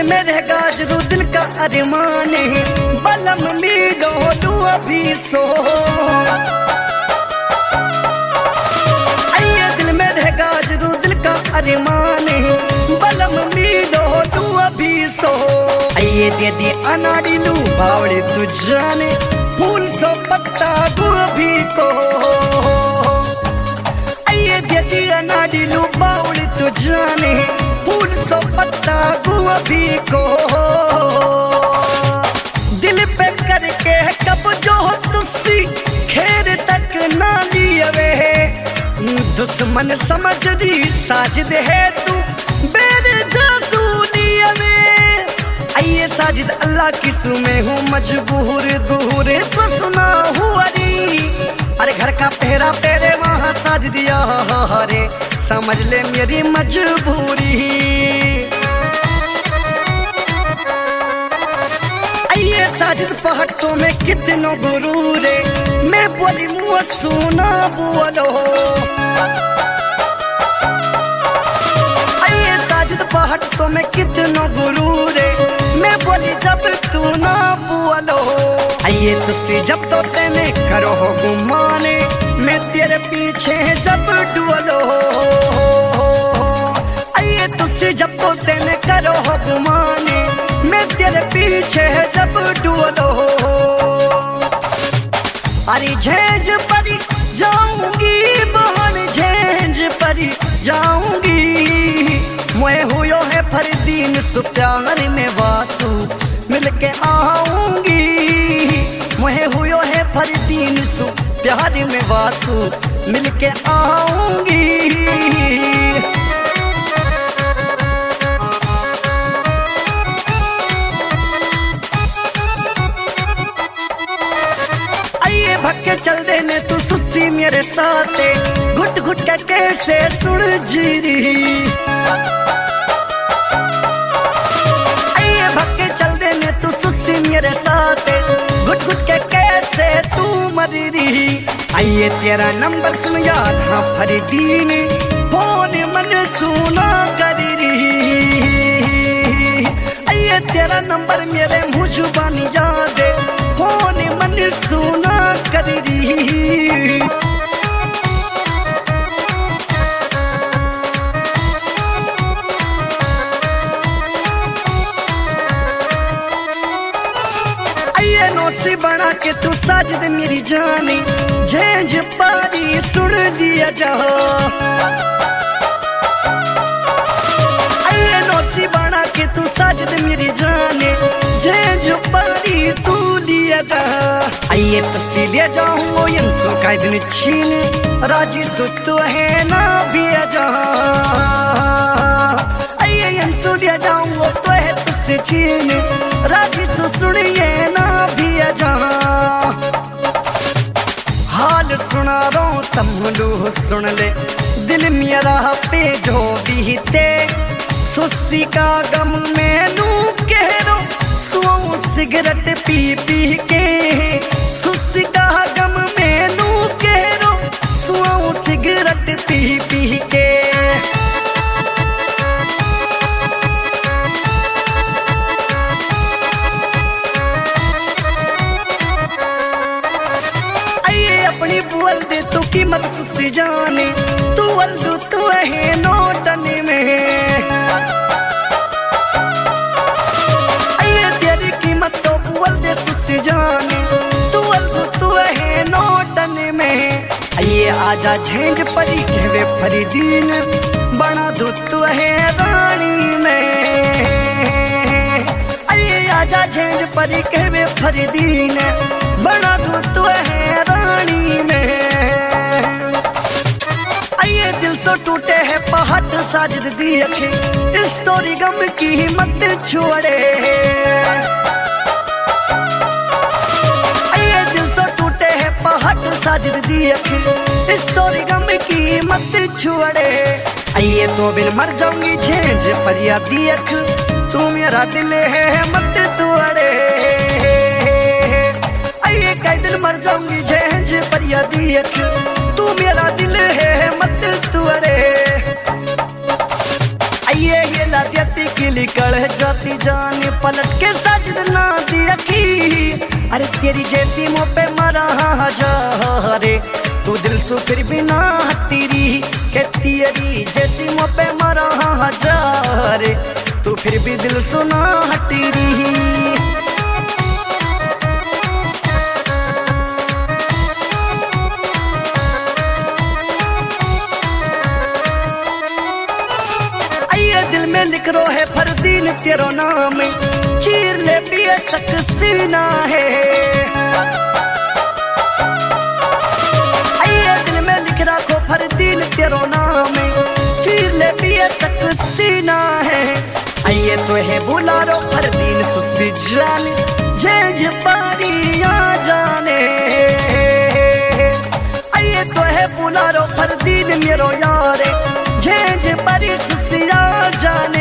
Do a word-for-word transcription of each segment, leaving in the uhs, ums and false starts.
में रहेगा जरूर दिल का अरमान है, बलम मिलो तू अभी सो। आइए दिल में रहेगा जरूर दिल का अरमान है, बलम मिलो तू अभी सो। आइए दे दे अनाड़ी लू बावड़े तू जाने, फूल सो पत्ता गोभी को। आइए दे दे अनाड़ी लू बावड़े तू जाने, फूल सो पत्ता गोभी को। दिल पे करके कब जो तुसी खेर तक ना लियवे, दुश्मन समझ दी साजिद है तू बेरे जासू लियवे। आइए साजिद अल्लाह की सुमे हूँ मजबूर दूर तो सुना हुआ री। अरे घर का पहरा तेरे वहाँ साजिद यारे, समझ ले मेरी मजबूरी। आइए साजिद पहाड़ों में कितनों गुरूर है, मैं बोली मुँह सुना बोलो। आइए साजिद पहाड़ों में कितनों गुरूर है, मैं बोली जब तू ना बोलो। आइए तुझसे जब तो तेने करो हो गुमाने, मैं तेरे पीछे जब डुअलो। आइए तुझसे जब तो तेने करो हो गुमाने, मैं तेरे पीछे जब डुअलो। अरे झेंझ परी जाऊंगी बहन, झेंझ परी जाऊंगी। मैं हुयो है फरदीन सु प्यार में वासु मिलके आऊंगी। मैं हुयो है फरदीन सु प्यार में वासु मिलके आऊंगी। आइए भक्के चल देने तू सुस्सी मेरे साथे, घुट घुट के कैसे सुन जीरी। आइए भक्के चल देने तू सुस्सी मेरे साथे, घुट घुट के कैसे तू मरी रही। आइए तेरा नंबर सुन याद हाँ फरीदीन, फोन मन सुना करी रही। आइए तेरा नंबर मेरे मुँह जुबानी याद है, फोन मन सुना करी रही। आइए नौसी बना के तू साजिद मेरी जानी, झेंझ पारी सुन लिया जा। आइए नौसी बना के तू साजिद मेरी जाने, झेंझ पारी तू लिया जा। आइए तुसी ले जाऊँ यंसो का दिन छीने, राजी सुतो है ना भी जा। आइए यंसो ले जाऊँ तो है तुझसे छीने, राजी सु सुनिए ना भी जा। हाल सुना रो तम लो सुन ले, दिल मेरा पे जो बीते। सुस्सी का गम मैनू कह रो, सुओ सिगरेट पी पी के। सुस्सी का गम मैनू कह रो, सुओ सिगरेट पी पी के। बोल दे तू कीमत सुसी जाने, तू वल्दू तू है नोटन में। आइए तेरी कीमत तो बोल दे सुसी जाने, तू वल्दू तू है नोटन में। आइए आजा झेंझ परी कहवे फरीदीन, बना दू तू है रानी में। आइए आजा झेंझ परी कहवे फरीदीन, बना दू तू है रानी में। आइए दिल तो टूटे है पहाड़ साजिद दी अखे, स्टोरी गम की मत छोड़े। आइए दिल तो टूटे है पहाड़ साजिद दी अखे, स्टोरी गम की मत छोड़े। आइए तो बिन मर जाऊंगी झेंझ परिया दी अख, तू मेरा दिल है मत तोड़े। आइए कई दिन मर जाऊंगी झेंझ परिया दी अख, तू मेरा दिल है मत तोड़े। आइए ये ला देती कली किली कड़ जाती जान पलट के साजिद ना दी अखी। अरे तेरी जैसी मुँह पे मरा हजारे तू दिल सु फिर भी ना हतीरी के तेरी जैसी मुँह पे मरा हजारे तू फिर भी दिल सुना हटीरी। दिल में लिख रो है फरदीन तेरो नाम चीर ले पिए सकसीना है। आइए दिल में लिख रखो फरदीन तेरो नाम चीर ले पिए सकसीना है। आइए तो है बुला रो फरदीन सुसी जाने झेझ पारिया जाने। आइए तो है बुला रो फरदीन मेरो यारे झेझ पारी सुसिया जाने।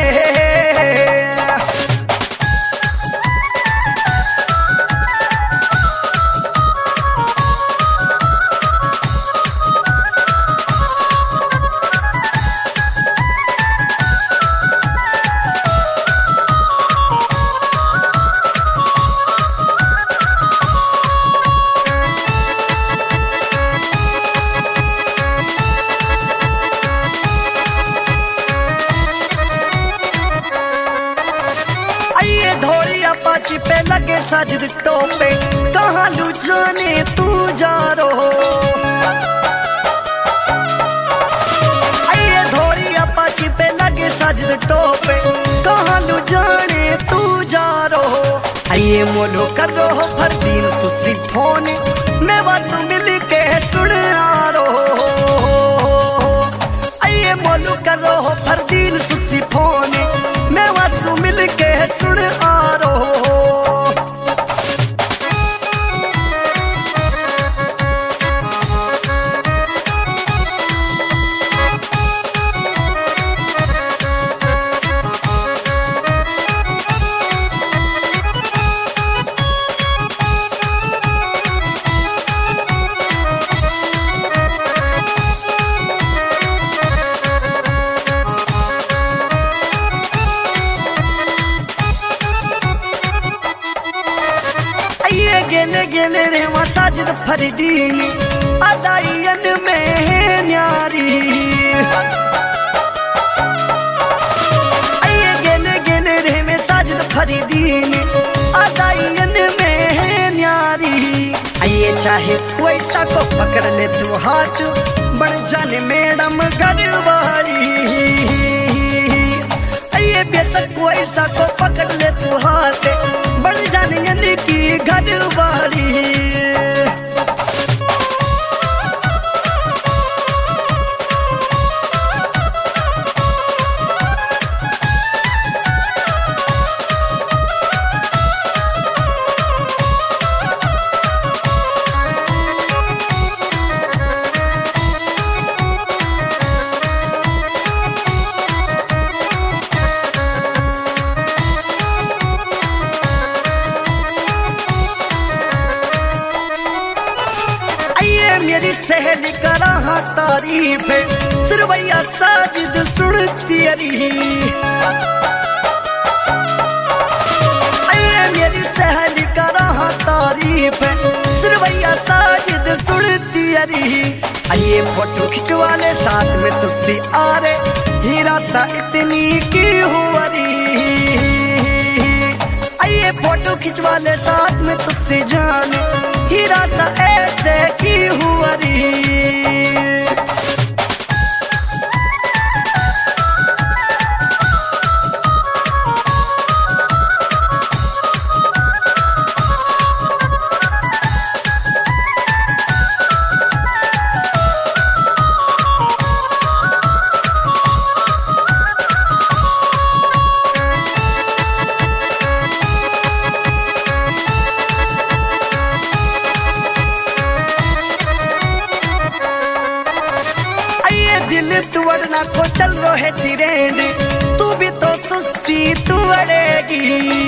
पाची पे लगे साजिद टोपे कहाँ लू जाने तू जा रो। आइए धोरी पाची पे लगे साजिद टोपे कहाँ लू जाने तू जा रो। आइए मोलो कर रो फरदीन तुसी फोन मैं बस मिल के सुन आ रो। आइए मोलो कर रो फरदीन तुसी फोन मैं बस मिल के सुन आ रो। गेले गेले रे साजिद फरदीन अदायन में है न्यारी। आइए गेले गेले रे में साजिद फरदीन अदायन में है न्यारी। आइए चाहे कोई सा को पकड़ ले तू हाथ बढ़ जाने मैडम घरवाली। आइए बेशक कोई सा को पकड़ ले तू हाथ बढ़ जाने यानी की घरवाली। मेरी सहेली करा तारीफ सिरवैया साजिद सुन तेरी। आइए मेरी सहेली करा तारीफ सिरवैया साजिद सुन तेरी। आइए फोटो खिंचवा ले साथ में तुसी आ रे हीरा सा इतनी की हुआरी। आइए फोटो खिंचवा ले साथ में तुसी जाने हीरा सा ऐसे की हुआरी। तुवड़ना को चल रो है तिरेंड तू भी तो सुस्ती तुवड़ेगी।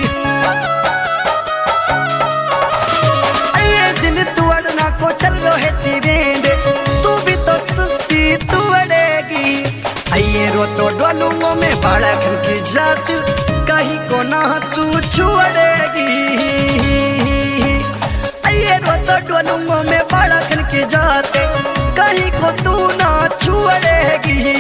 आइए दिल तुवड़ना को चल रो है तिरेंड तू भी तो सुस्ती तुवड़ेगी। आइए रो तो डोलूंगो में बाड़खन की जात कहीं को ना तू छुड़ेगी। ये रोतो डोलूंगों में बाड़खन की जात कहीं को तू ना छुड़ेगी।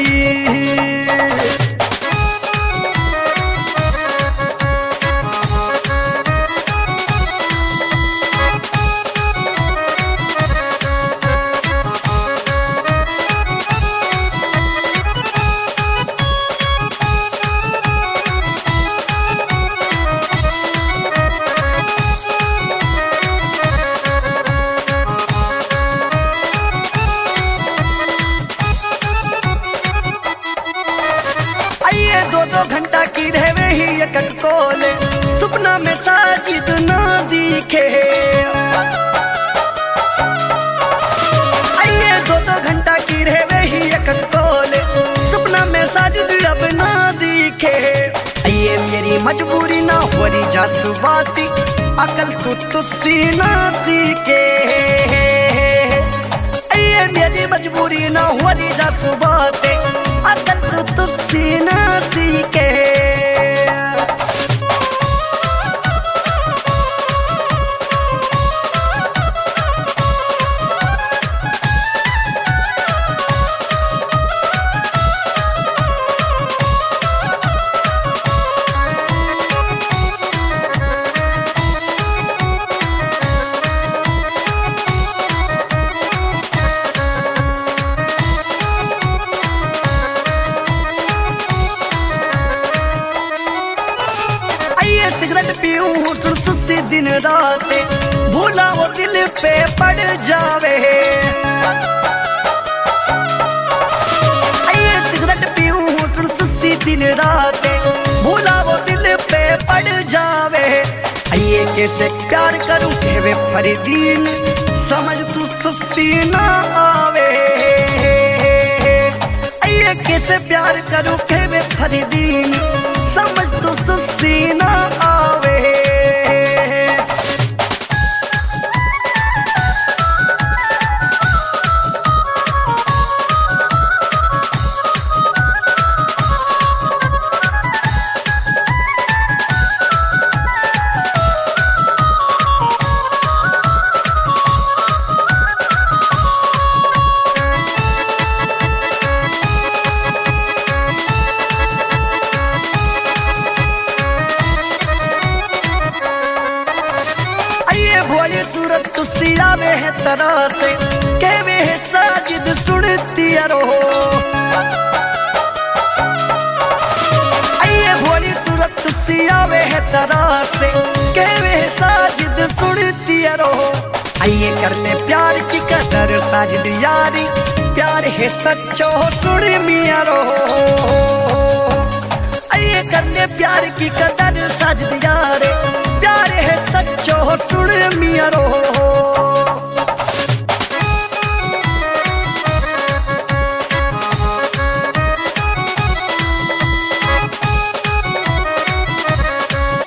दो घंटा की रहवे ही एक कोले सपना में साजिद ना दिखे। आइए दो दो घंटा की रहवे ही एक कोले सपना में साजिद अब ना दिखे। आइए मेरी मजबूरी ना हो रही जासुबाती अकल तू तुझसे ना सीखे। आइए मेरी मजबूरी ना हो रही जासुबाती अकल तू तुझसे ना सीखे। सिगरेट पीऊं सुसुसी दिन रात भूला वो दिल पे पड़ जावे। आइए सिगरेट पीऊं सुसुसी दिन रात भूला वो दिल पे पड़ जावे। आइए कैसे प्यार करूं कहवे फरीदीन समझ तू सुस्ती ना आवे। आइए कैसे प्यार करूं कहवे फरीदीन समझ तू सुस्ती ना आवे। सूरत तुसी आवे है तरह से कहवे है साजिद सुनती रहो। आइए भोली सूरत तुसी आवे है तरह से कहवे है साजिद सुनती रहो। आइए कर ले प्यार की कदर साजिद यारी प्यार है सच्चो सुन मिया रहो। आइए कर ले प्यार की कदर साजिद यारे प्यार है सच्चो सुन मिया रहो।